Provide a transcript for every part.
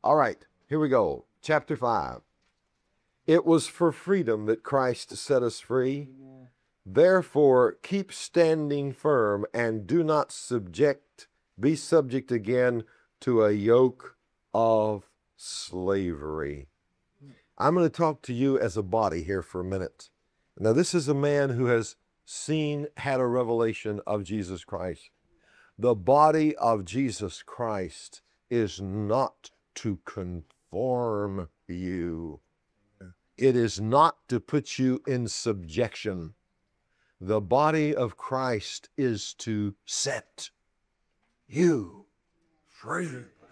All right, here we go. Chapter 5. It was for freedom that Christ set us free. Therefore, keep standing firm and do not be subject again to a yoke of slavery. I'm going to talk to you as a body here for a minute. Now, this is a man who has had a revelation of Jesus Christ. The body of Jesus Christ is not to conform you. It is not to put you in subjection. The body of Christ is to set you free.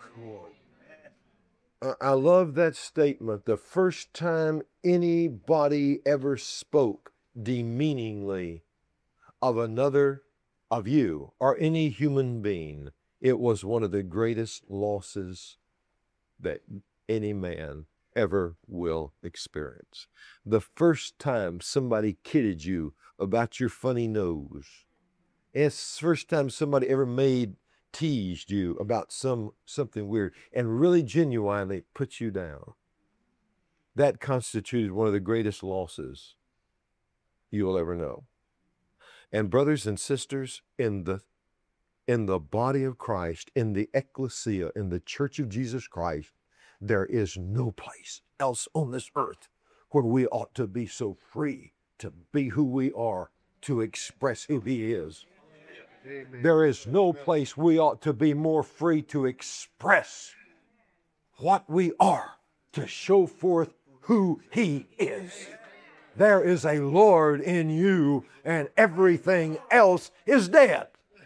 I love that statement. The first time anybody ever spoke demeaningly of another, of you, or any human being, it was one of the greatest losses that any man ever will experience. The first time somebody kidded you about your funny nose. It's the first time somebody ever teased you about something weird and really genuinely put you down. That constituted one of the greatest losses you will ever know. And brothers and sisters, in the body of Christ, in the ecclesia, in the church of Jesus Christ, there is no place else on this earth where we ought to be so free to be who we are, to express who He is. Amen. There is no place we ought to be more free to express what we are, to show forth who He is. There is a Lord in you, and everything else is dead.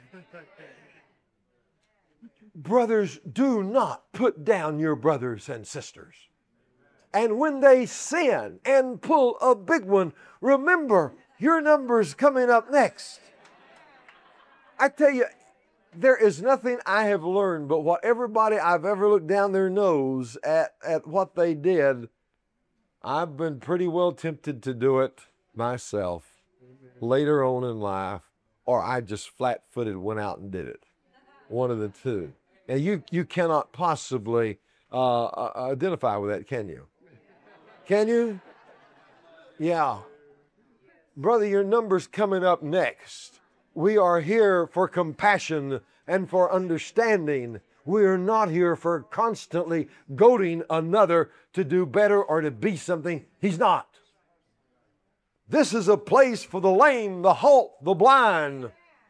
Brothers, do not put down your brothers and sisters. And when they sin and pull a big one, remember, your number's coming up next. I tell you, there is nothing I have learned but what everybody I've ever looked down their nose at what they did, I've been pretty well tempted to do it myself later on in life, or I just flat-footed went out and did it. One of the two. And you cannot possibly identify with that, can you? Can you? Yeah. Brother, your number's coming up next. We are here for compassion and for understanding. We are not here for constantly goading another to do better or to be something he's not. This is a place for the lame, the halt, the blind,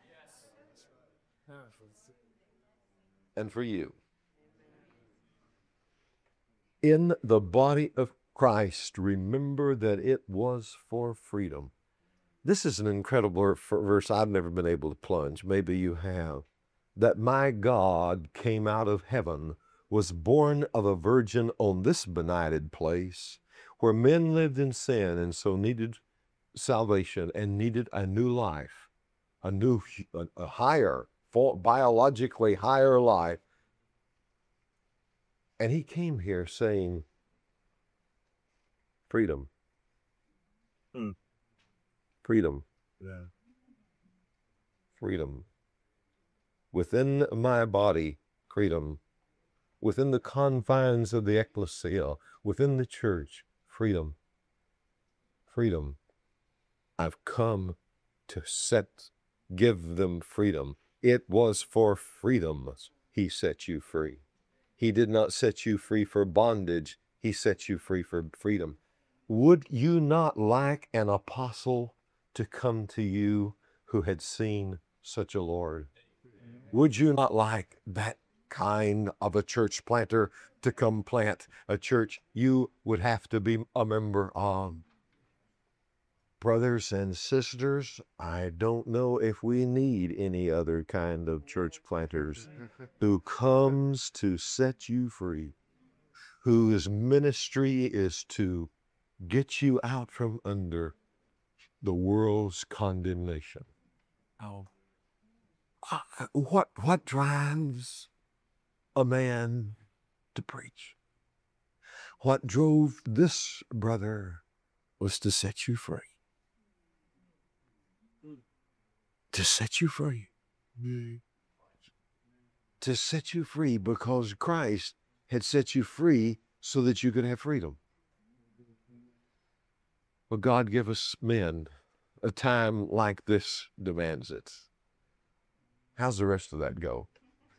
and for you. In the body of Christ, remember that it was for freedom. This is an incredible verse I've never been able to plunge. Maybe you have. That my God came out of heaven, was born of a virgin on this benighted place, where men lived in sin and so needed salvation and needed a new life, a higher, biologically higher life. And He came here saying, freedom. Freedom. Yeah. Freedom. Within my body, freedom. Within the confines of the ecclesia, within the church, freedom. Freedom. I've come to give them freedom. It was for freedom He set you free. He did not set you free for bondage. He set you free for freedom. Would you not like an apostle to come to you who had seen such a Lord? Would you not like that kind of a church planter to come plant a church you would have to be a member of? Brothers and sisters, I don't know if we need any other kind of church planters who comes to set you free, whose ministry is to get you out from under the world's condemnation. Oh. What drives a man to preach? What drove this brother was to set you free. To set you free. To set you free, because Christ had set you free so that you could have freedom. Well, God give us men. A time like this demands it. How's the rest of that go?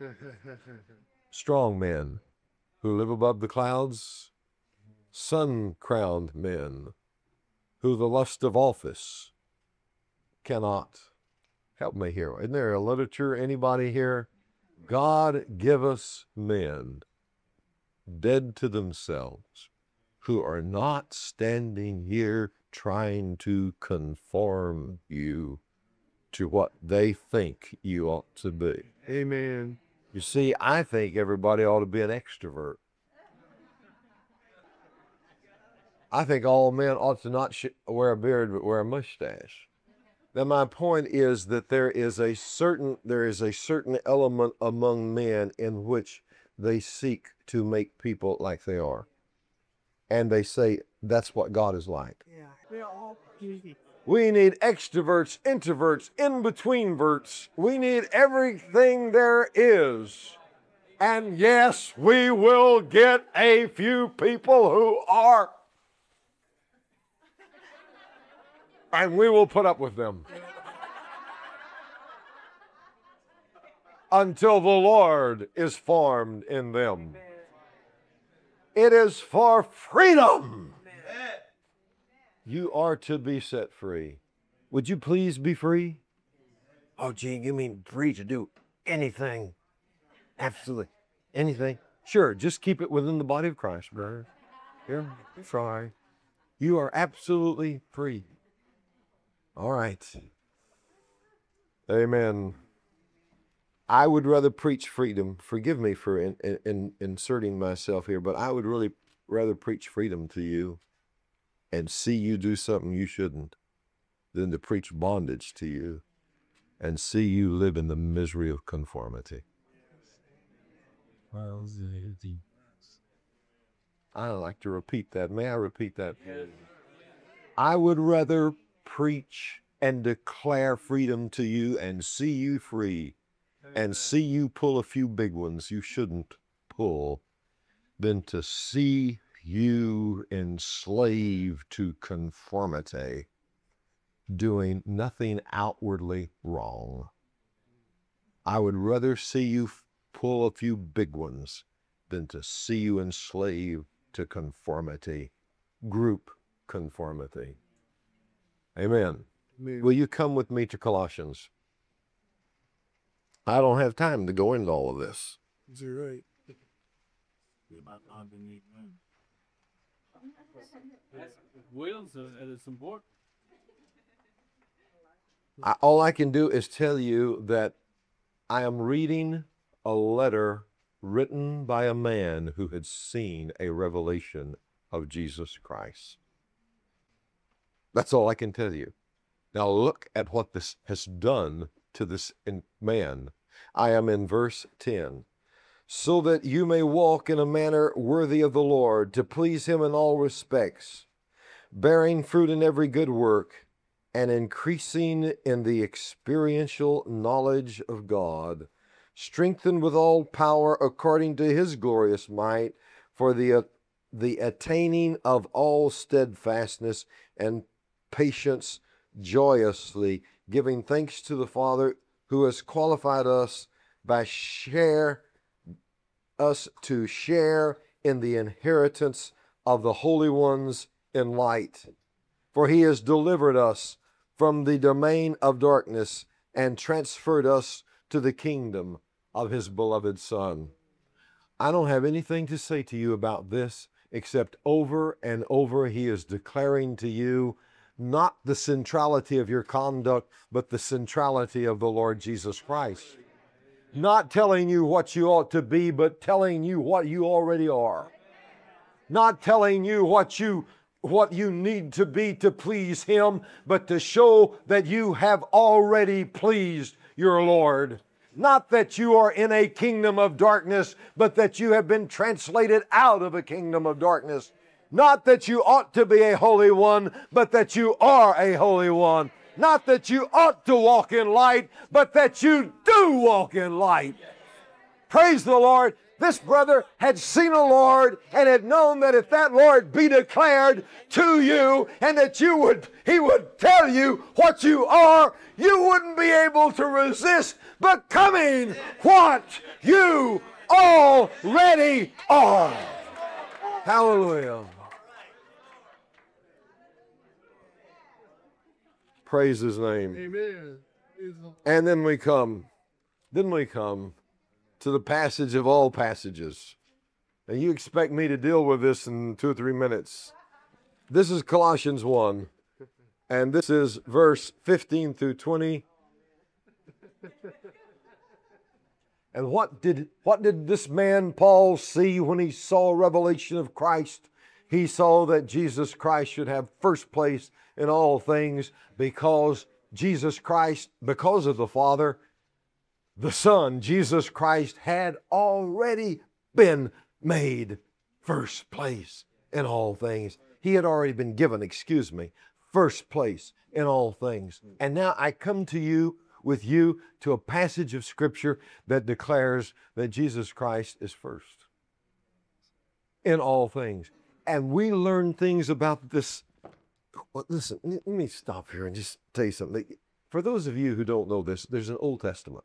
Strong men who live above the clouds, sun-crowned men who the lust of office cannot. Help me here. Isn't there a literature, anybody here? God give us men dead to themselves who are not standing here trying to conform you to what they think you ought to be. Amen. You see, I think everybody ought to be an extrovert. I think all men ought to not wear a beard but wear a mustache. Now, my point is that there is a certain element among men in which they seek to make people like they are. And they say that's what God is like. Yeah, they're all easy. We need extroverts, introverts, in-between-verts. We need everything there is. And yes, we will get a few people who are. And we will put up with them. Until the Lord is formed in them. It is for freedom. You are to be set free. Would you please be free? Oh, gee, you mean free to do anything? Absolutely. Anything? Sure, just keep it within the body of Christ, brother. You're sorry. You are absolutely free. All right. Amen. I would rather preach freedom. Forgive me for inserting myself here, but I would really rather preach freedom to you and see you do something you shouldn't than to preach bondage to you and see you live in the misery of conformity. I like to repeat that. May I repeat that? I would rather preach and declare freedom to you and see you free and see you pull a few big ones you shouldn't pull than to see you enslaved to conformity, doing nothing outwardly wrong. I would rather see you pull a few big ones than to see you enslaved to conformity, group conformity. Amen. Will you come with me to Colossians? I don't have time to go into all of this. You're right. All I can do is tell you that I am reading a letter written by a man who had seen a revelation of Jesus Christ. That's all I can tell you. Now look at what this has done to this man. I am in verse 10. So that you may walk in a manner worthy of the Lord, to please him in all respects, bearing fruit in every good work, and increasing in the experiential knowledge of God, strengthened with all power according to his glorious might, for the attaining of all steadfastness and patience, joyously giving thanks to the Father who has qualified us to share in the inheritance of the holy ones in light. For he has delivered us from the domain of darkness and transferred us to the kingdom of his beloved Son. I don't have anything to say to you about this except over and over he is declaring to you not the centrality of your conduct, but the centrality of the Lord Jesus Christ. Not telling you what you ought to be, but telling you what you already are. Not telling you what you need to be to please him, but to show that you have already pleased your Lord. Not that you are in a kingdom of darkness, but that you have been translated out of a kingdom of darkness. Not that you ought to be a holy one, but that you are a holy one. Not that you ought to walk in light, but that you do walk in light. Praise the Lord. This brother had seen a Lord and had known that if that Lord be declared to you and that he would tell you what you are, you wouldn't be able to resist becoming what you already are. Hallelujah. Praise His name. Amen. And then we come to the passage of all passages. And you expect me to deal with this in 2 or 3 minutes. This is Colossians 1, and this is verse 15 through 20. And what did this man Paul see when he saw a revelation of Christ? He saw that Jesus Christ should have first place in all things, because Jesus Christ, because of the Father, the Son, Jesus Christ, had already been made first place in all things. He had already been given, first place in all things. And now I come to you to a passage of Scripture that declares that Jesus Christ is first in all things. And we learn things about this. Well, listen, let me stop here and just tell you something. For those of you who don't know this, there's an Old Testament.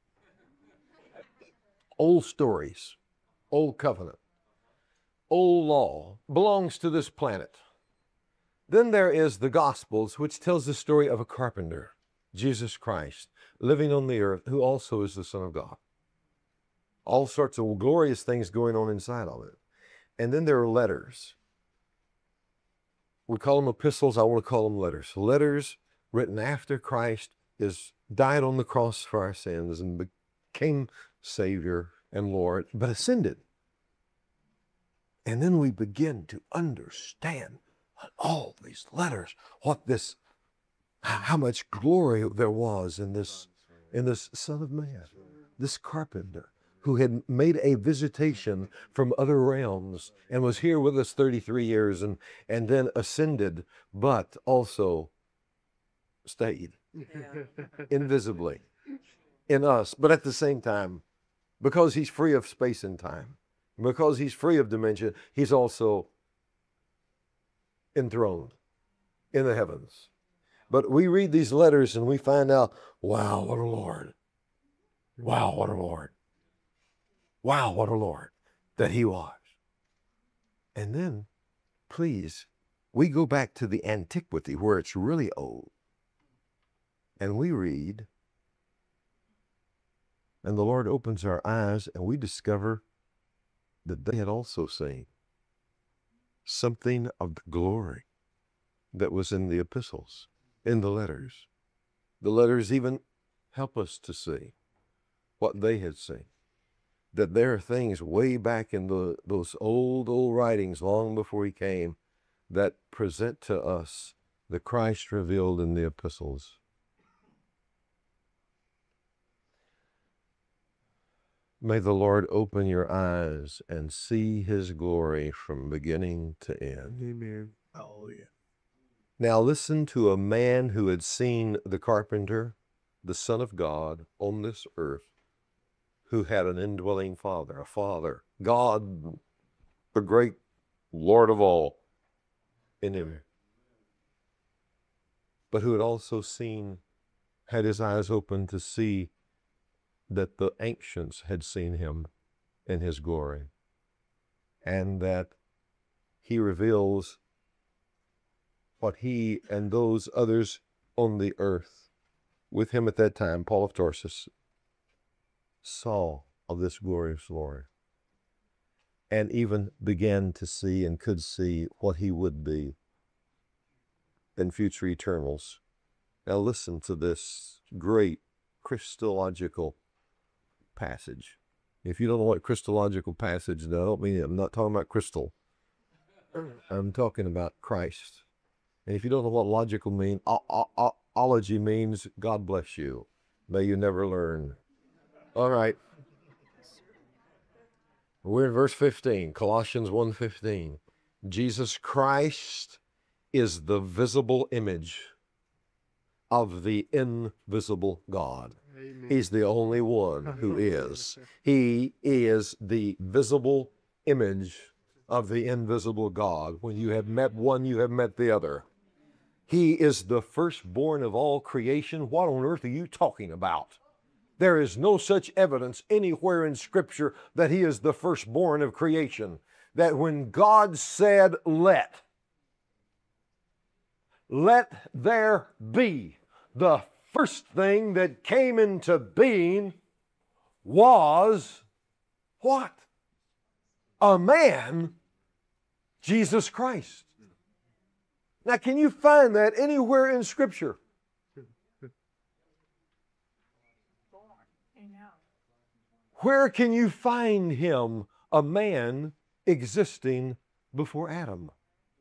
Old stories, Old Covenant, Old Law belongs to this planet. Then there is the Gospels, which tells the story of a carpenter, Jesus Christ, living on the earth, who also is the Son of God. All sorts of glorious things going on inside of it. And then there are letters. We call them epistles. I want to call them letters. Letters written after Christ died on the cross for our sins and became Savior and Lord, but ascended. And then we begin to understand all these letters, how much glory there was in this Son of Man, this carpenter who had made a visitation from other realms and was here with us 33 years and then ascended, but also stayed invisibly in us. But at the same time, because He's free of space and time, because He's free of dimension, He's also enthroned in the heavens. But we read these letters and we find out, wow, what a Lord. Wow, what a Lord. Wow, what a Lord that He was. And then, please, we go back to the antiquity where it's really old. And we read, and the Lord opens our eyes and we discover that they had also seen something of the glory that was in the epistles, in the letters. The letters even help us to see what they had seen. That there are things way back in those old writings long before He came that present to us the Christ revealed in the epistles. May the Lord open your eyes and see His glory from beginning to end. Amen. Hallelujah. Now listen to a man who had seen the carpenter, the Son of God, on this earth, who had an indwelling Father, a Father, God, the great Lord of all, in Him. But who had also had his eyes open to see that the ancients had seen Him in His glory, and that He reveals what he and those others on the earth with Him at that time, Paul of Tarsus, saw of this glorious Lord, and even began to see and could see what He would be in future eternals. Now listen to this great Christological passage. If you don't know what Christological passage is, I don't mean it. I'm not talking about crystal. I'm talking about Christ. And if you don't know what logical means, ology means God bless you. May you never learn. All right. We're in verse 15, Colossians 1:15. Jesus Christ is the visible image of the invisible God. Amen. He's the only one who is. He is the visible image of the invisible God. When you have met one, you have met the other. He is the firstborn of all creation. What on earth are you talking about? There is no such evidence anywhere in Scripture that He is the firstborn of creation. That when God said, let there be, the first thing that came into being was what? A man, Jesus Christ. Now, can you find that anywhere in Scripture? Where can you find Him, a man existing before Adam?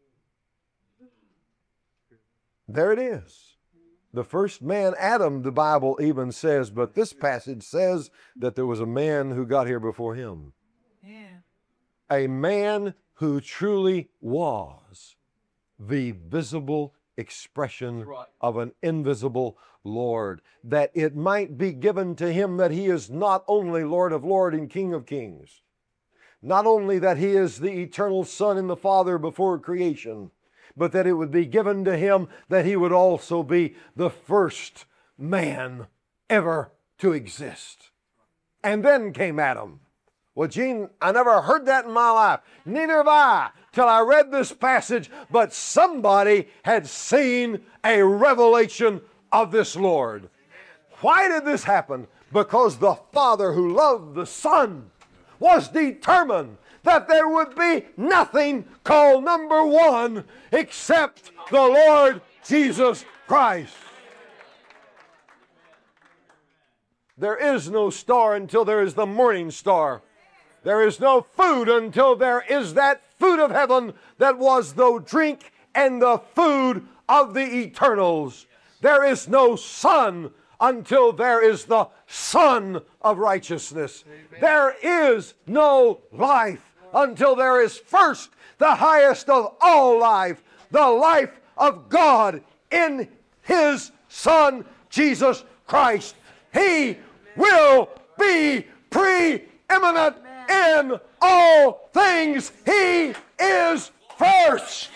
There it is. The first man, Adam, the Bible even says, but this passage says that there was a man who got here before him. Yeah. A man who truly was the visible expression of an invisible Lord, that it might be given to him that he is not only Lord of Lords and King of Kings, not only that he is the eternal Son and the Father before creation, but that it would be given to him that he would also be the first man ever to exist. And then came Adam. Well, Gene, I never heard that in my life. Neither have I, till I read this passage, but somebody had seen a revelation of this Lord. Why did this happen? Because the Father who loved the Son was determined that there would be nothing called number one except the Lord Jesus Christ. There is no star until there is the morning star. There is no food until there is that food of heaven that was the drink and the food of the eternals. There is no sun until there is the Son of righteousness. Amen. There is no life until there is first the highest of all life, the life of God in His Son, Jesus Christ. He will be preeminent in all things. He is first.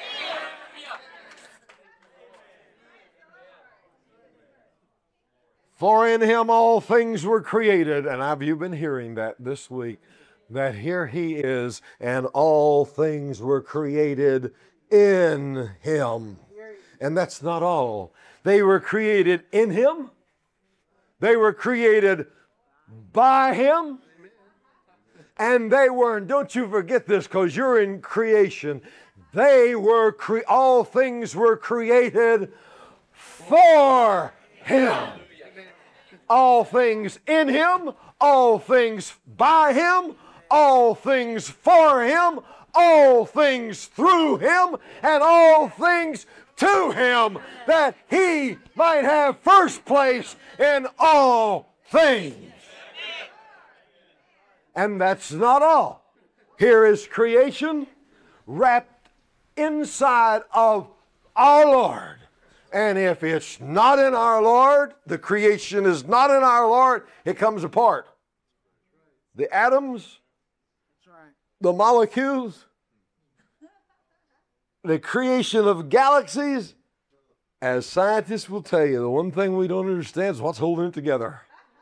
For in Him all things were created, and have you been hearing that this week? That here He is, and all things were created in Him. And that's not all. They were created in Him. They were created by Him. And they were, and don't you forget this because you're in creation, all things were created for Him. All things in Him, all things by Him, all things for Him, all things through Him, and all things to Him, that He might have first place in all things. And that's not all. Here is creation wrapped inside of our Lord. And if it's not in our Lord, the creation is not in our Lord, it comes apart. The atoms, the molecules, the creation of galaxies, as scientists will tell you, the one thing we don't understand is what's holding it together.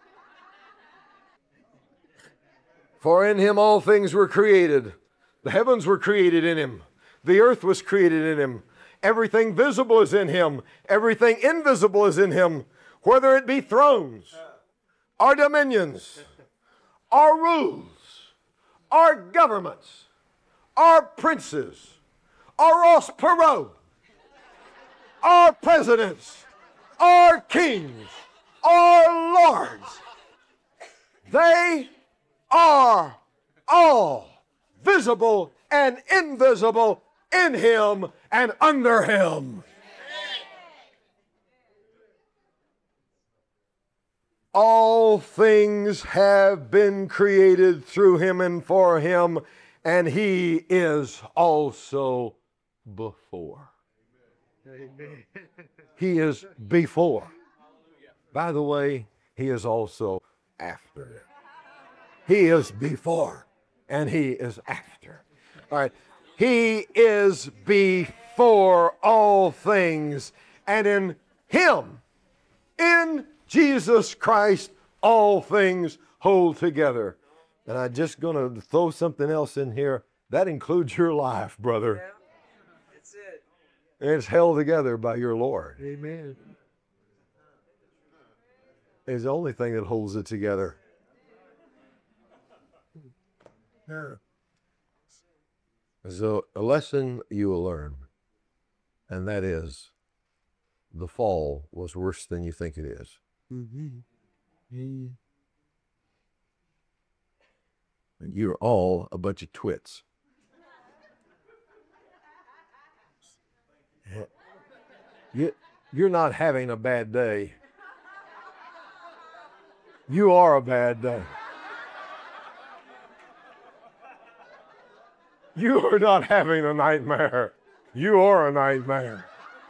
For in Him all things were created. The heavens were created in Him. The earth was created in Him. Everything visible is in Him. Everything invisible is in Him. Whether it be thrones, or dominions, or rules, or governments, or princes, or Ross Perot, or presidents, or kings, or lords. They are all visible and invisible in Him and under Him. All things have been created through Him and for Him, and He is also before. Amen. He is before. By the way, He is also after. He is before and he is after. All right. He is before all things, and in him, in Jesus Christ, all things hold together. And I'm just going to throw something else in here. That includes your life, brother. Yeah. That's it. It's held together by your Lord. Amen. It's the only thing that holds it together. Yeah. So a lesson you will learn, and that is the fall was worse than you think it is. Mm-hmm. Yeah. And you're all a bunch of twits. You're not having a bad day. You are a bad day. You are not having a nightmare. You are a nightmare.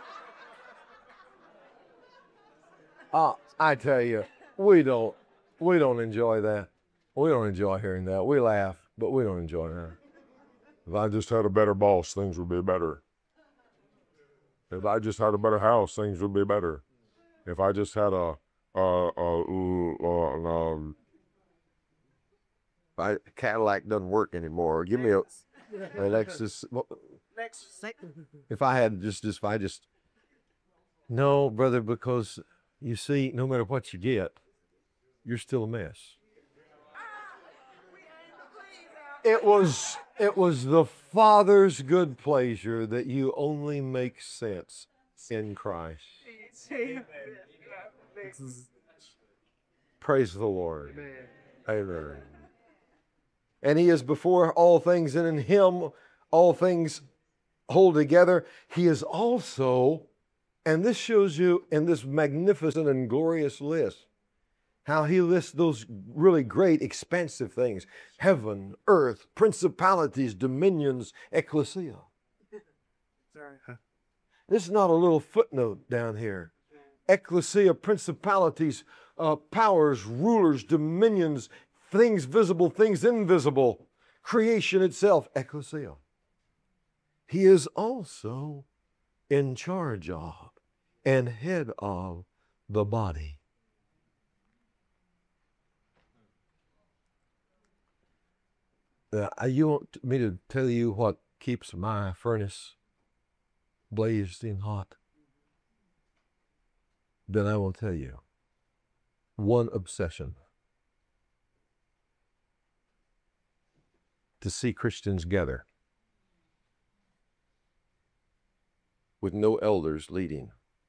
I tell you, we don't enjoy that. We don't enjoy hearing that. We laugh, but we don't enjoy that. If I just had a better boss, things would be better. If I just had a better house, things would be better. If I just had Cadillac doesn't work anymore. Give me a Lexus. If I just, no, brother, because you see, no matter what you get, you're still a mess. It was the Father's good pleasure that you only make sense in Christ. Praise the Lord. Amen. And he is before all things, and in him all things hold together. He is also, and this shows you in this magnificent and glorious list, how he lists those really great, expansive things. Heaven, earth, principalities, dominions, ecclesia. Sorry. This is not a little footnote down here. Ecclesia, principalities, powers, rulers, dominions, things visible, things invisible, creation itself, ecclesia. He is also in charge of and head of the body. You want me to tell you what keeps my furnace blazing hot? Then I will tell you. One obsession. To see Christians gather with no elders leading.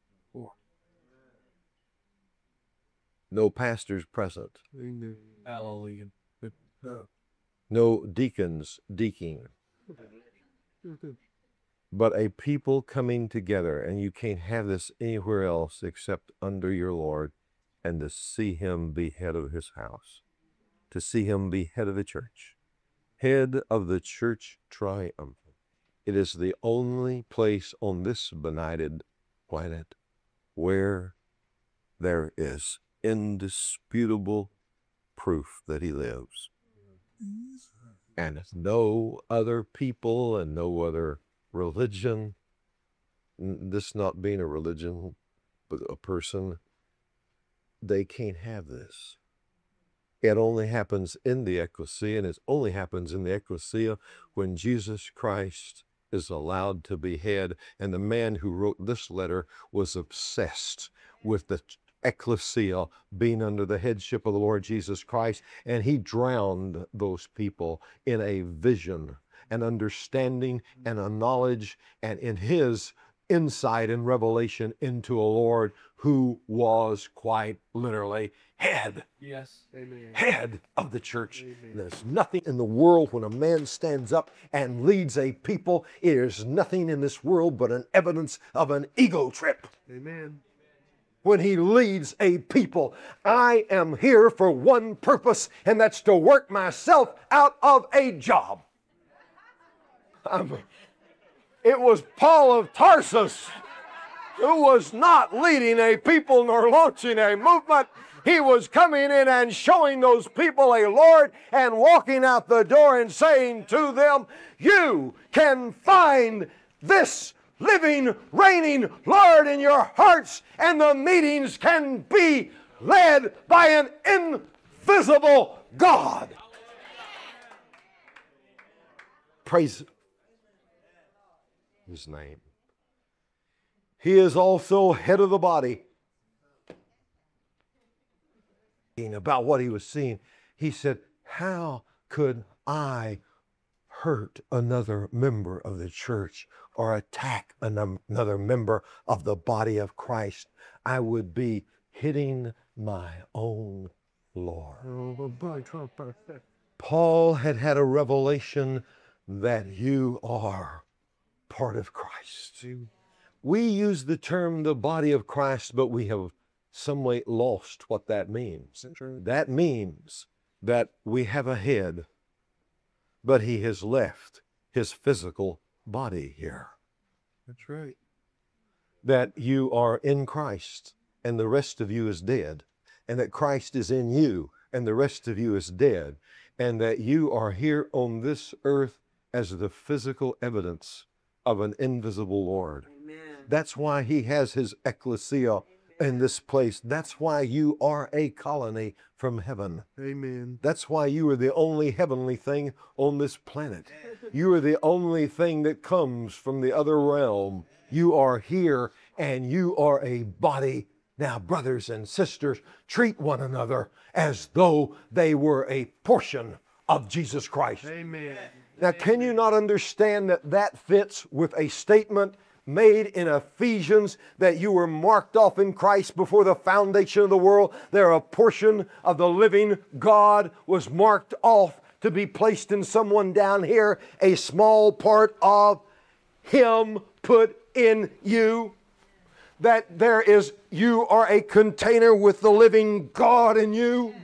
No pastors present. Hallelujah. No deacons deaking. But a people coming together, and you can't have this anywhere else except under your Lord, and to see him be head of his house, to see him be head of the church, head of the church triumphant. It is the only place on this benighted planet where there is indisputable proof that he lives. And no other people and no other religion, this not being a religion, but a person, they can't have this. It only happens in the ecclesia, and it only happens in the ecclesia when Jesus Christ is allowed to be head. And the man who wrote this letter was obsessed with the ecclesia being under the headship of the Lord Jesus Christ, and he drowned those people in a vision, an understanding, and a knowledge, and in his insight and revelation into a Lord who was quite literally head. Yes. Amen. Head of the church. Amen. There's nothing in the world when a man stands up and leads a people, it is nothing in this world but an evidence of an ego trip. Amen. When he leads a people, I am here for one purpose, and that's to work myself out of a job. It was Paul of Tarsus who was not leading a people nor launching a movement. He was coming in and showing those people a Lord and walking out the door and saying to them, you can find this living, reigning Lord in your hearts, and the meetings can be led by an invisible God. Praise His name. He is also head of the body. About what he was seeing, he said, how could I hurt another member of the church or attack another member of the body of Christ? I would be hitting my own Lord. Paul had had a revelation that you are part of Christ. We use the term the body of Christ, but we have some way lost what that means. That means that we have a head, but he has left his physical body here. That's right. That you are in Christ and the rest of you is dead, and that Christ is in you and the rest of you is dead, and that you are here on this earth as the physical evidence of an invisible Lord. Amen. That's why he has his ecclesia in this place. That's why you are a colony from heaven. Amen. That's why you are the only heavenly thing on this planet. You are the only thing that comes from the other realm. You are here and you are a body. Now, brothers and sisters, treat one another as though they were a portion of Jesus Christ. Amen. Now, can you not understand that that fits with a statement made in Ephesians that you were marked off in Christ before the foundation of the world? There a portion of the living God was marked off to be placed in someone down here, a small part of Him put in you. That there is, you are a container with the living God in you,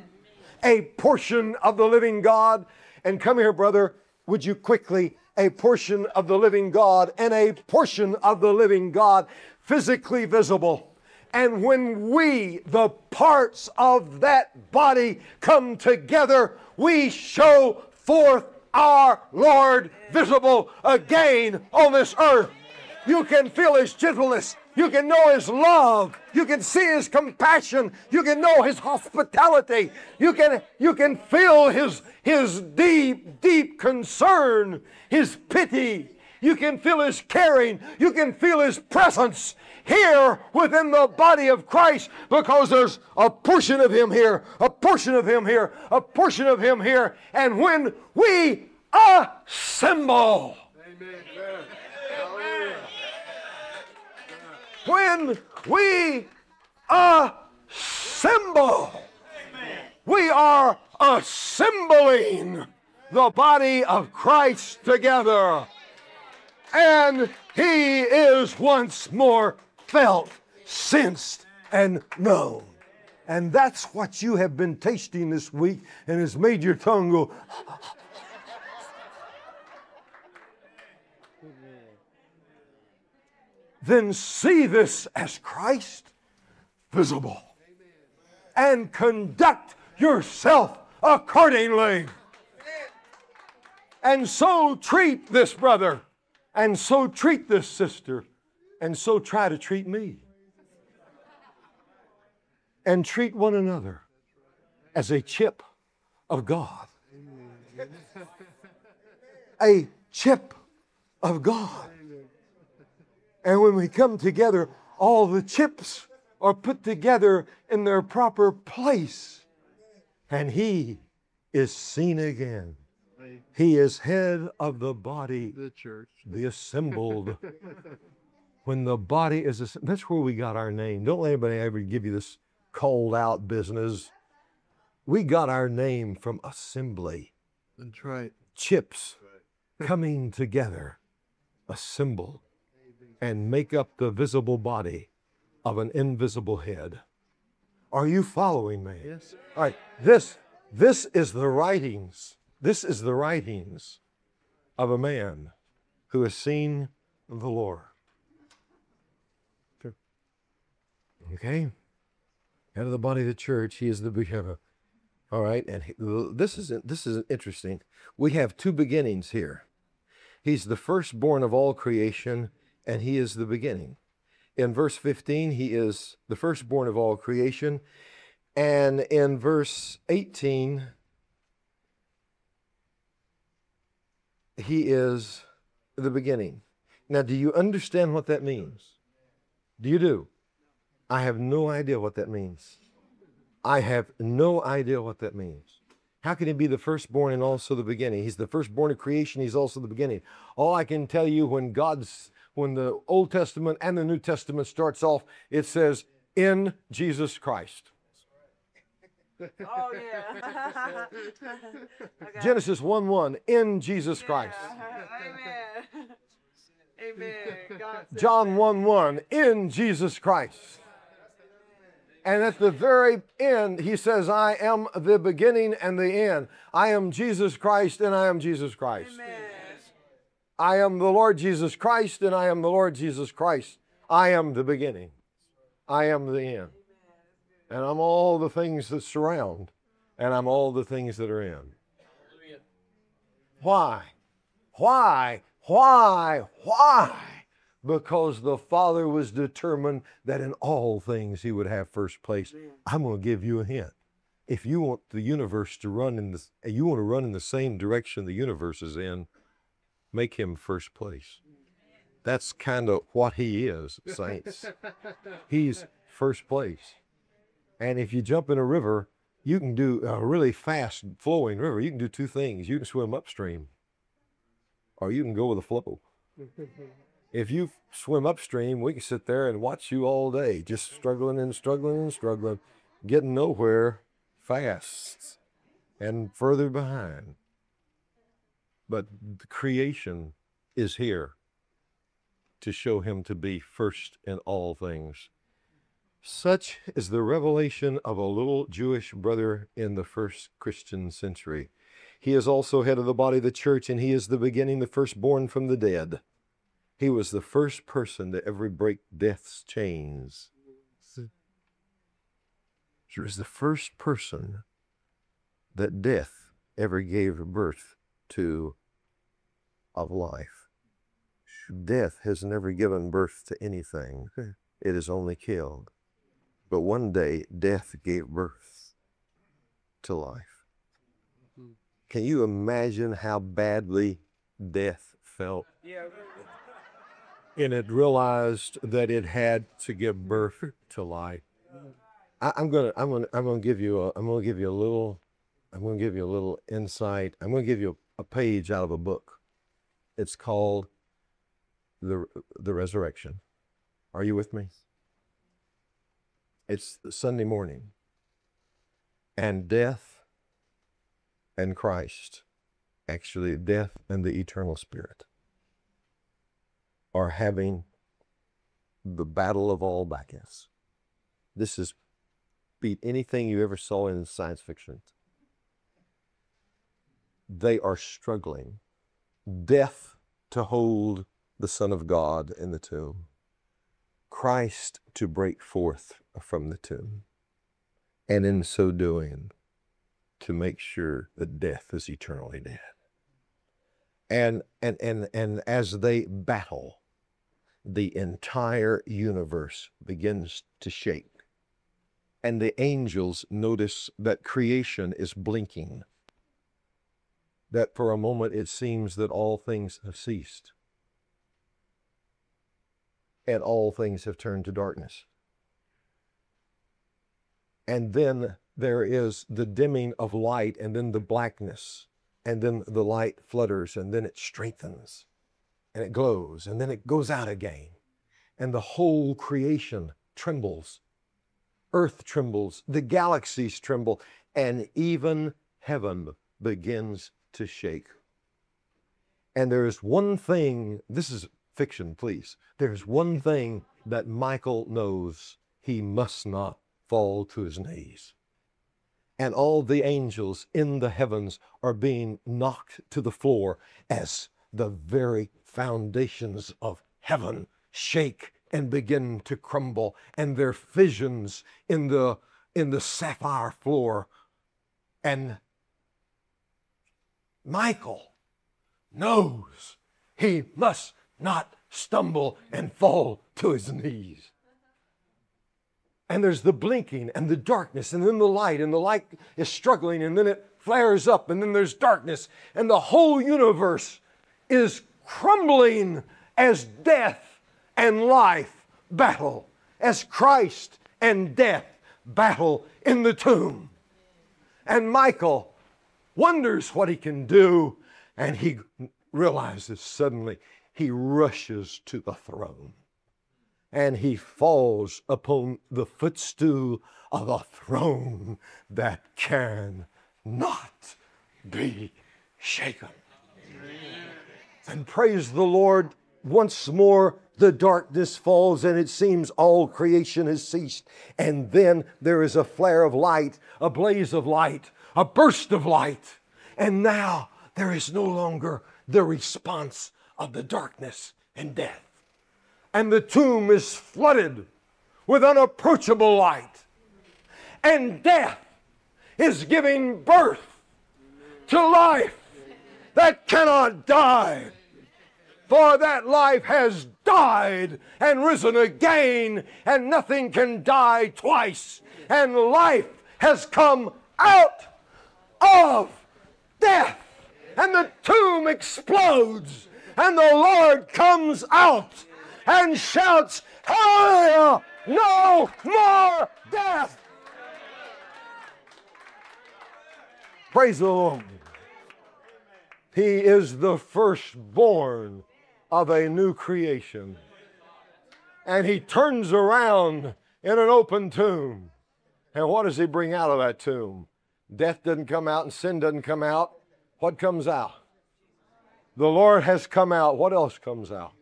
a portion of the living God. And come here, brother, would you quickly, a portion of the living God and a portion of the living God physically visible. And when we, the parts of that body, come together, we show forth our Lord visible again on this earth. You can feel His gentleness. You can know His love. You can see His compassion. You can know His hospitality. You can feel His deep, deep concern, His pity. You can feel His caring. You can feel His presence here within the body of Christ, because there's a portion of Him here, a portion of Him here, a portion of Him here. And when we assemble, amen. When we assemble, we are assembling the body of Christ together. And He is once more felt, sensed, and known. And that's what you have been tasting this week, and has made your tongue go. Then see this as Christ visible and conduct yourself accordingly. And so treat this brother, and so treat this sister, and so try to treat me. And treat one another as a chip of God. A chip of God. And when we come together, all the chips are put together in their proper place. And He is seen again. He is head of the body, The church. the assembled. When the body is assembled, that's where we got our name. Don't let anybody ever give you this cold out business. We got our name from assembly. That's right. Chips coming together, assembled, and make up the visible body of an invisible head. Are you following me? Yes. All right, this is the writings. This is the writings of a man who has seen the Lord. Okay? Head of the body of the church. He is the beginner. All right, and this is interesting. We have two beginnings here. He's the firstborn of all creation, and he is the beginning. In verse 15, he is the firstborn of all creation, and in verse 18, he is the beginning. Now, do you understand what that means? Do you do? I have no idea what that means. I have no idea what that means. How can he be the firstborn and also the beginning? He's the firstborn of creation. He's also the beginning. All I can tell you, when the Old Testament and the New Testament starts off, it says, in Jesus Christ. Oh, yeah. Okay. Genesis 1:1, in Jesus Christ. Amen. Amen. God said John 1:1, in Jesus Christ. And at the very end, he says, I am the beginning and the end. I am Jesus Christ, and I am Jesus Christ. Amen. I am the Lord Jesus Christ, and I am the Lord Jesus Christ. I am the beginning. I am the end. And I'm all the things that surround, and I'm all the things that are in. Why? Why? Why? Why? Because the Father was determined that in all things he would have first place. I'm going to give you a hint. If you want the universe to run in the same direction the universe is in, make him first place. That's kind of what he is, saints. He's first place. And if you jump in a river, you can do a really fast flowing river. You can do two things. You can swim upstream, or you can go with the flow. If you swim upstream, we can sit there and watch you all day, just struggling and struggling and struggling, getting nowhere fast and further behind. But the creation is here to show him to be first in all things. Such is the revelation of a little Jewish brother in the first Christian century. He is also head of the body of the church, and he is the beginning, the firstborn from the dead. He was the first person to ever break death's chains. He was the first person that death ever gave birth to of life. Death has never given birth to anything. It is only killed. But one day, death gave birth to life. Can you imagine how badly death felt? Yeah. And it realized that it had to give birth to life. I'm gonna give you a little insight. I'm gonna give you a page out of a book. It's called the Resurrection. Are you with me? It's Sunday morning, and death and Christ, actually death and the eternal spirit, are having the battle of all Bacchus. This is beat anything you ever saw in science fiction. They are struggling. Death to hold the Son of God in the tomb. Christ to break forth from the tomb. And in so doing, to make sure that death is eternally dead. And as they battle, the entire universe begins to shake. And the angels notice that creation is blinking. That for a moment it seems that all things have ceased. And all things have turned to darkness. And then there is the dimming of light, and then the blackness, and then the light flutters, and then it strengthens, and it glows, and then it goes out again. And the whole creation trembles. Earth trembles, the galaxies tremble, and even heaven begins to shake. And there is one thing, this is fiction, please. There's one thing that Michael knows: he must not fall to his knees. And all the angels in the heavens are being knocked to the floor as the very foundations of heaven shake and begin to crumble, and their fissions in the sapphire floor. And Michael knows he must not stumble and fall to his knees. And there's the blinking and the darkness and then the light, and the light is struggling, and then it flares up, and then there's darkness, and the whole universe is crumbling as death and life battle, as Christ and death battle in the tomb. And Michael wonders what he can do, and he realizes suddenly he rushes to the throne. And he falls upon the footstool of a throne that cannot be shaken. And praise the Lord, once more the darkness falls, and it seems all creation has ceased. And then there is a flare of light, a blaze of light, a burst of light. And now there is no longer the response of the darkness and death. And the tomb is flooded with unapproachable light. And death is giving birth to life that cannot die. For that life has died and risen again, and nothing can die twice. And life has come out of death. And the tomb explodes, and the Lord comes out and shouts, "Hallelujah! No more death!" Praise the Lord. He is the firstborn of a new creation. And he turns around in an open tomb. And what does he bring out of that tomb? Death doesn't come out and sin doesn't come out. What comes out? The Lord has come out. What else comes out?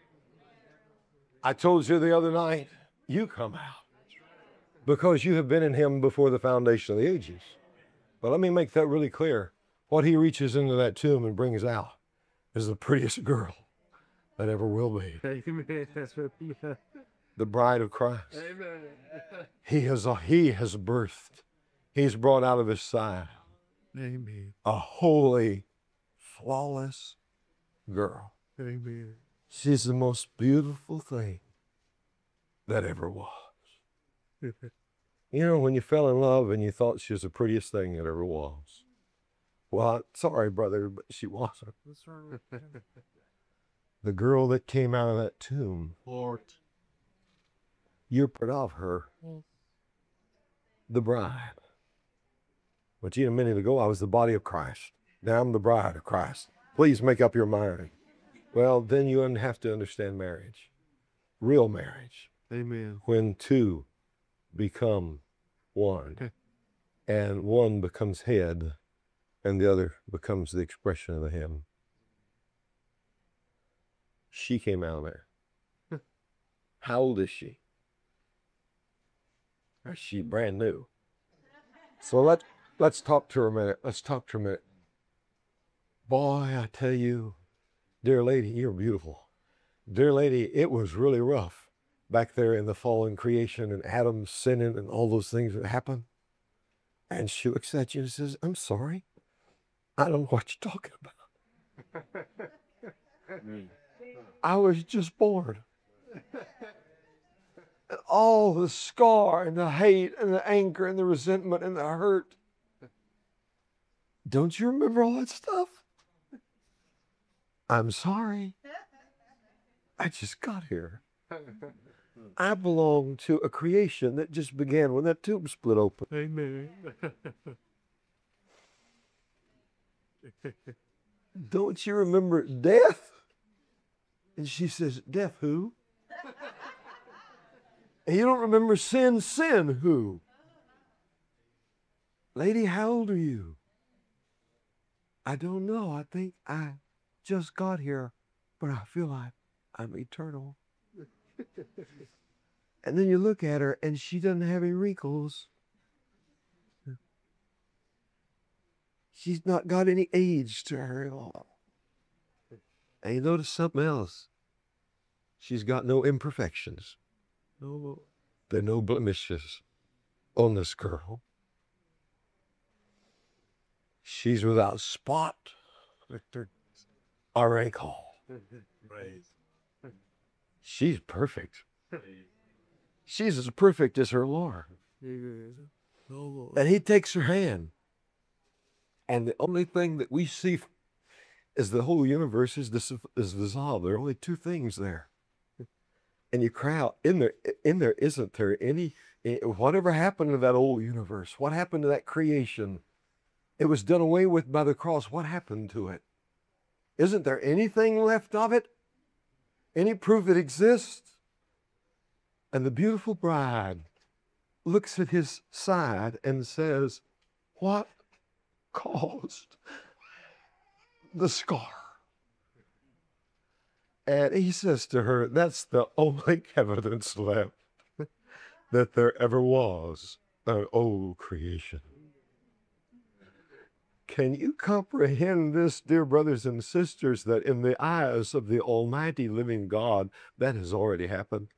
I told you the other night, you come out because you have been in him before the foundation of the ages. But let me make that really clear. What he reaches into that tomb and brings out is the prettiest girl that ever will be. Amen. The bride of Christ. Amen. He has birthed. He's brought out of his side Amen. a holy, flawless girl. Amen. She's the most beautiful thing that ever was. You know, when you fell in love and you thought she was the prettiest thing that ever was. Well, sorry, brother, but she wasn't. What's wrong with him? The girl that came out of that tomb, Lord. you're part of her, the bride. But you, a minute ago, I was the body of Christ. Now I'm the bride of Christ. Please make up your mind. Well, then you have to understand marriage. Real marriage. Amen. When two become one. And one becomes head and the other becomes the expression of the him. She came out of there. How old is she? She's brand new. So let's talk to her a minute. Let's talk to her a minute. Boy, I tell you, dear lady, you're beautiful. Dear lady, it was really rough back there in the fallen creation and Adam sinning and all those things that happened. And she looks at you and says, "I'm sorry. I don't know what you're talking about. I was just bored." And all the scar and the hate and the anger and the resentment and the hurt. Don't you remember all that stuff? I'm sorry. I just got here. I belong to a creation that just began when that tomb split open. Amen. Don't you remember death? And she says, "Death who?" And you don't remember sin? Sin who? Lady, how old are you? I don't know. I think I just got here, but I feel like I'm eternal. And then you look at her and she doesn't have any wrinkles. She's not got any age to her at all. And you notice something else. She's got no imperfections. No. There are no blemishes on this girl. She's without spot or wrinkle. She's perfect. She's as perfect as her Lord. No. And he takes her hand. And the only thing that we see is the whole universe is dissolved. There are only two things there. And you cry out, in there isn't there any, whatever happened to that old universe? What happened to that creation? It was done away with by the cross. What happened to it? Isn't there anything left of it? Any proof it exists? And the beautiful bride looks at his side and says, what caused the scar? And he says to her, that's the only evidence left that there ever was an old creation. Can you comprehend this, dear brothers and sisters, that in the eyes of the Almighty living God, that has already happened?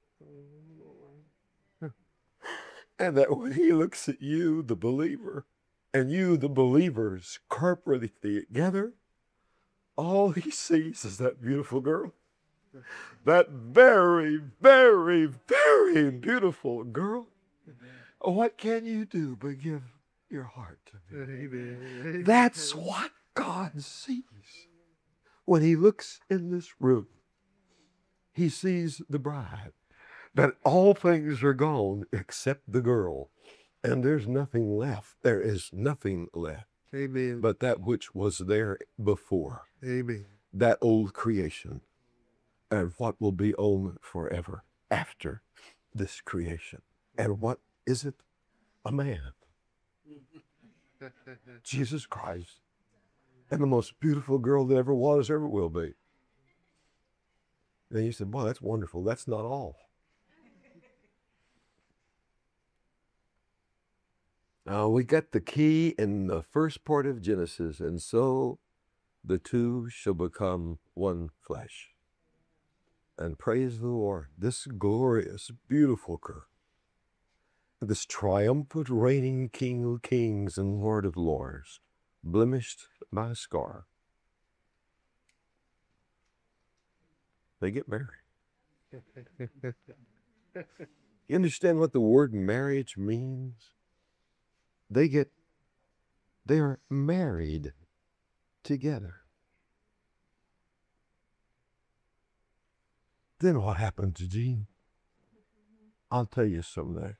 And that when he looks at you, the believer, and you, the believers, corporately together, all he sees is that beautiful girl. That very, very, very beautiful girl. What can you do but give your heart to me? Amen. That's what God sees. When he looks in this room, he sees the bride. That all things are gone except the girl. And there's nothing left. There is nothing left. Amen. But that which was there before. Amen. That old creation. And what will be on forever after this creation. And what is it? A man. Jesus Christ. And the most beautiful girl that ever was, ever will be. Then you said, boy, that's wonderful. That's not all. We got the key in the first part of Genesis, and so the two shall become one flesh. And praise the Lord, this glorious, beautiful girl, this triumphant, reigning King of kings and Lord of lords, blemished by a scar. They get married. You understand what the word marriage means? They are married together. Then what happened to Jean? I'll tell you someday.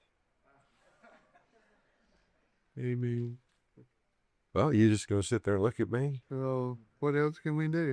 Amen. Well, you're just going to sit there and look at me? So, what else can we do?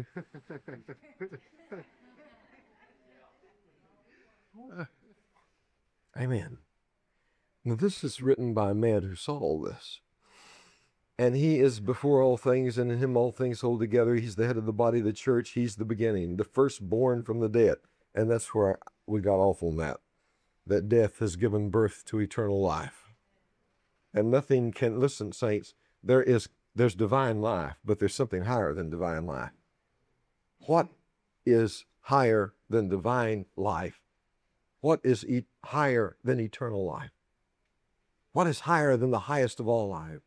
Amen. Now, this is written by a man who saw all this. And he is before all things, and in him all things hold together. He's the head of the body of the church. He's the beginning, the firstborn from the dead. And that's where we got off on that. That death has given birth to eternal life. And nothing can, listen, saints, there's divine life, but there's something higher than divine life. What is higher than divine life? What is higher than eternal life? What is higher than the highest of all lives?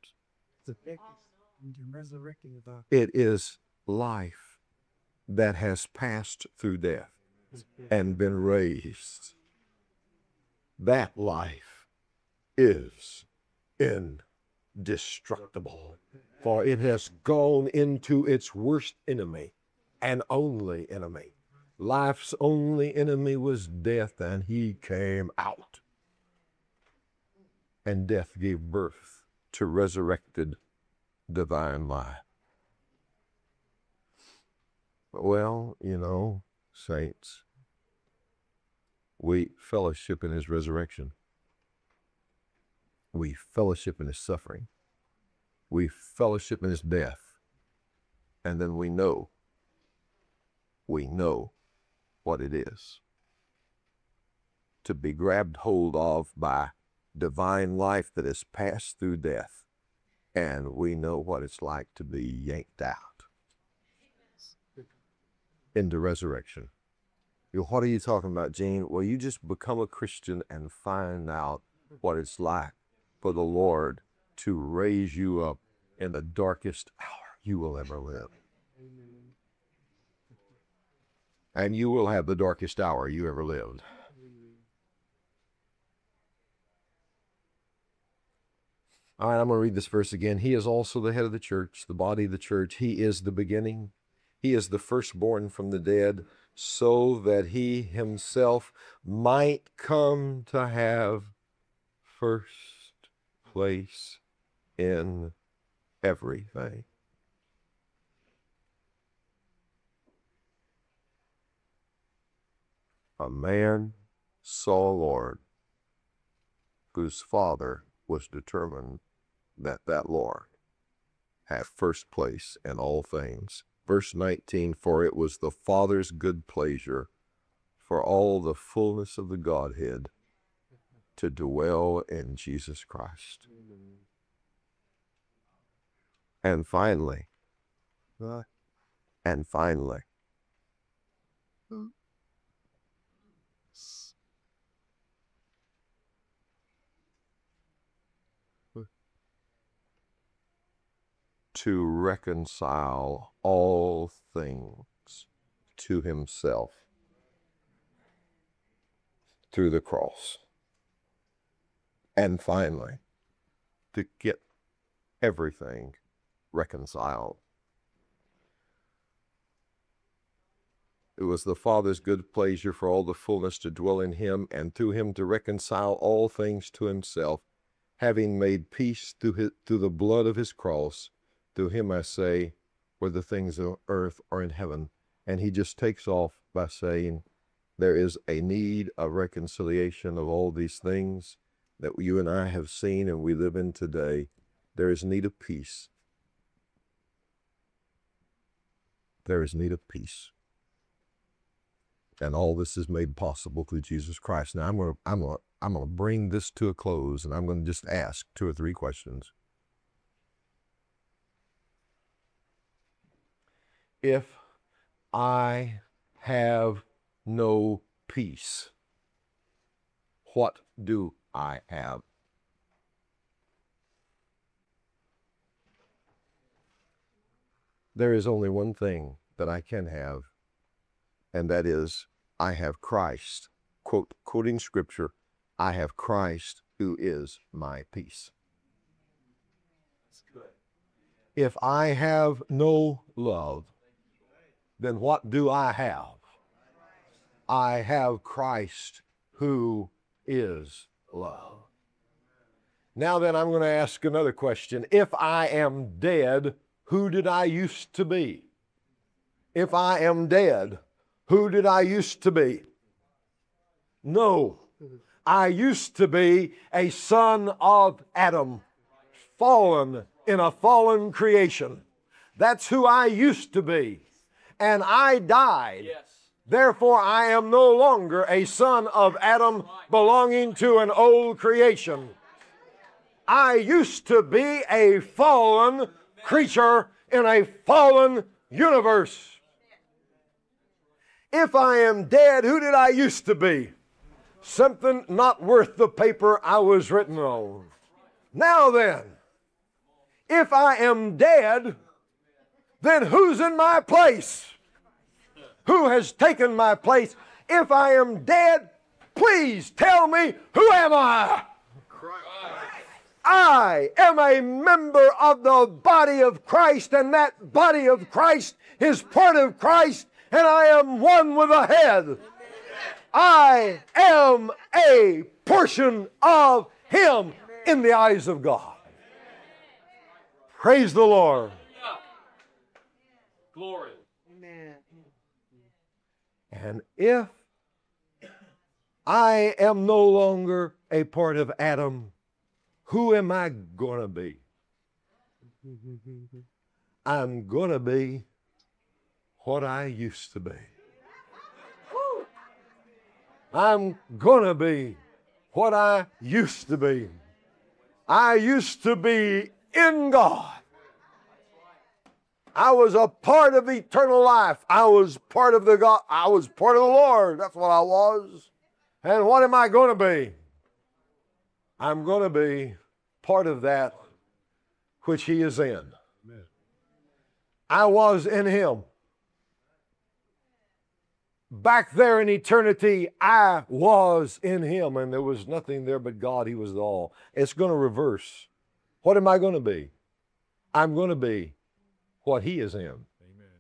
It is life that has passed through death and been raised. That life is indestructible, for it has gone into its worst enemy and only enemy. Life's only enemy was death, and he came out. And death gave birth to resurrected divine life. Well, you know, saints, we fellowship in his resurrection. We fellowship in his suffering. We fellowship in his death. And then we know what it is to be grabbed hold of by divine life that has passed through death. And we know what it's like to be yanked out into resurrection. What are you talking about, Gene? Well, you just become a Christian and find out what it's like for the Lord to raise you up in the darkest hour you will ever live. And you will have the darkest hour you ever lived. All right, I'm going to read this verse again. He is also the head of the church, the body of the church. He is the beginning. He is the firstborn from the dead, so that he himself might come to have first place in everything. A man saw a Lord whose father was determined that that Lord have first place in all things. Verse 19, for it was the Father's good pleasure for all the fullness of the Godhead to dwell in Jesus Christ. And finally, to reconcile all things to himself through the cross. And finally, to get everything reconciled. It was the Father's good pleasure for all the fullness to dwell in him, and through him to reconcile all things to himself, having made peace through the blood of his cross. Through him, I say, whether things on earth or in heaven. And he just takes off by saying, there is a need of reconciliation of all these things that you and I have seen and we live in today. There is need of peace. There is need of peace. And all this is made possible through Jesus Christ. Now, I'm going to bring this to a close, and I'm going to just ask 2 or 3 questions. If I have no peace, what do I have? There is only one thing that I can have, and that is I have Christ. Quoting scripture, I have Christ who is my peace. That's good. If I have no love, then what do I have? I have Christ who is love. Now then, I'm going to ask another question. If I am dead, who did I used to be? If I am dead, who did I used to be? No, I used to be a son of Adam, fallen in a fallen creation. That's who I used to be. And I died. Yes. Therefore, I am no longer a son of Adam belonging to an old creation. I used to be a fallen creature in a fallen universe. If I am dead, who did I used to be? Something not worth the paper I was written on. Now then, if I am dead, then who's in my place? Who has taken my place? If I am dead, please tell me, who am I? I am a member of the body of Christ, and that body of Christ is part of Christ, and I am one with the head. I am a portion of Him in the eyes of God. Praise the Lord. Glory. Amen. And if I am no longer a part of Adam, who am I going to be? I'm going to be what I used to be. I'm going to be what I used to be. I used to be in God. I was a part of eternal life. I was part of the God. I was part of the Lord. That's what I was. And what am I going to be? I'm going to be part of that which He is in. Amen. I was in Him. Back there in eternity, I was in Him, and there was nothing there but God. He was the all. It's going to reverse. What am I going to be? I'm going to be what He is in. Amen.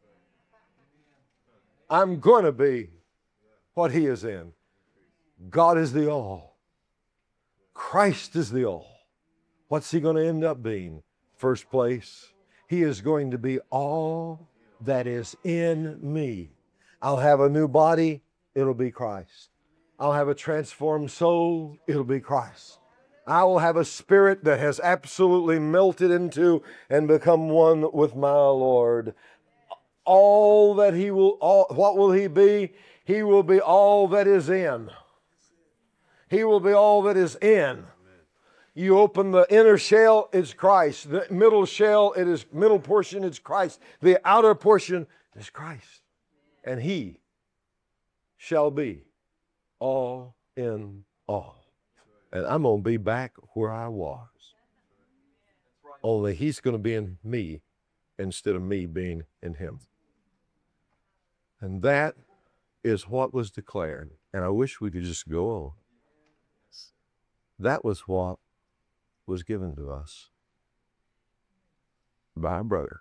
I'm going to be what He is in. God is the all. Christ is the all. What's He going to end up being? First place, He is going to be all that is in me. I'll have a new body, it'll be Christ. I'll have a transformed soul, it'll be Christ. I will have a spirit that has absolutely melted into and become one with my Lord. All that He will, what will He be? He will be all that is in. He will be all that is in. You open the inner shell, it's Christ. The middle shell, it is middle portion, it's Christ. The outer portion is Christ. And He shall be all in all. And I'm going to be back where I was. Only He's going to be in me instead of me being in Him. And that is what was declared. And I wish we could just go on. That was what was given to us by a brother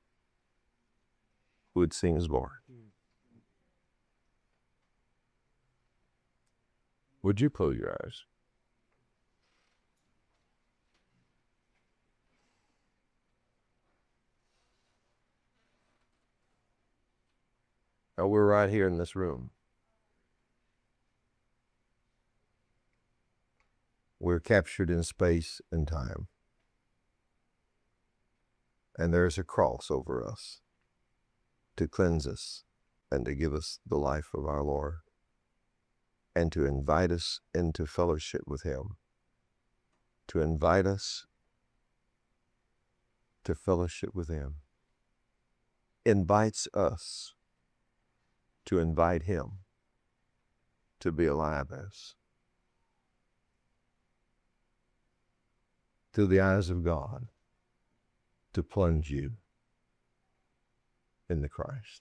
who had seen His Lord. Would you close your eyes? Now we're right here in this room. We're captured in space and time. And there's a cross over us to cleanse us and to give us the life of our Lord and to invite us into fellowship with Him, to invite us to fellowship with Him, invites us to invite Him to be alive as. Through the eyes of God, to plunge you in the Christ.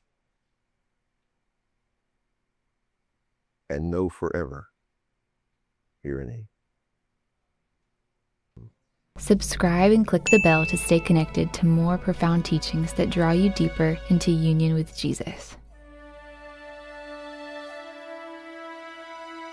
And know forever you're in Him. Subscribe and click the bell to stay connected to more profound teachings that draw you deeper into union with Jesus.